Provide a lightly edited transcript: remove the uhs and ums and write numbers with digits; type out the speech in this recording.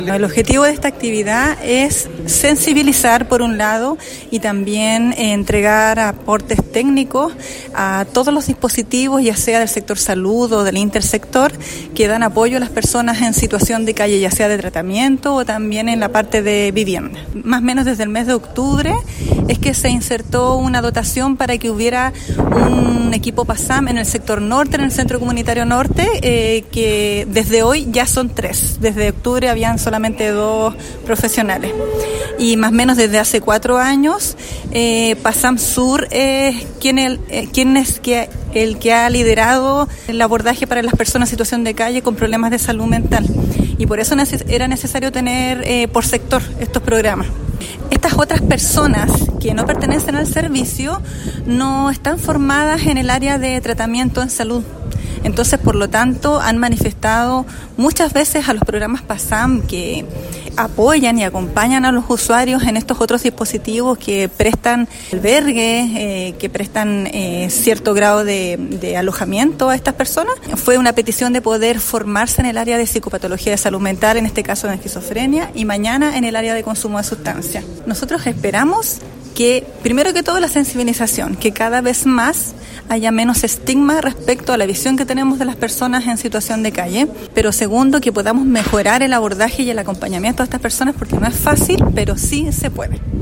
El objetivo de esta actividad es sensibilizar por un lado y también entregar aportes técnicos a todos los dispositivos, ya sea del sector salud o del intersector, que dan apoyo a las personas en situación de calle, ya sea de tratamiento o también en la parte de vivienda. Más o menos desde el mes de octubre es que se insertó una dotación para que hubiera un equipo PASAM en el sector norte, en el Centro Comunitario Norte, que desde hoy ya son 3. Desde octubre habían solamente 2 profesionales. Y más o menos desde hace 4 años, PASAM Sur es el que ha liderado el abordaje para las personas en situación de calle con problemas de salud mental. Y por eso era necesario tener por sector estos programas. Estas otras personas que no pertenecen al servicio no están formadas en el área de tratamiento en salud. Entonces, por lo tanto, han manifestado muchas veces a los programas PASAM que apoyan y acompañan a los usuarios en estos otros dispositivos que prestan albergue, que prestan cierto grado de alojamiento a estas personas. Fue una petición de poder formarse en el área de psicopatología de salud mental, en este caso en esquizofrenia, y mañana en el área de consumo de sustancias. Nosotros esperamos que, primero que todo, la sensibilización, que cada vez más haya menos estigma respecto a la visión que tenemos de las personas en situación de calle, pero segundo, que podamos mejorar el abordaje y el acompañamiento a estas personas, porque no es fácil, pero sí se puede.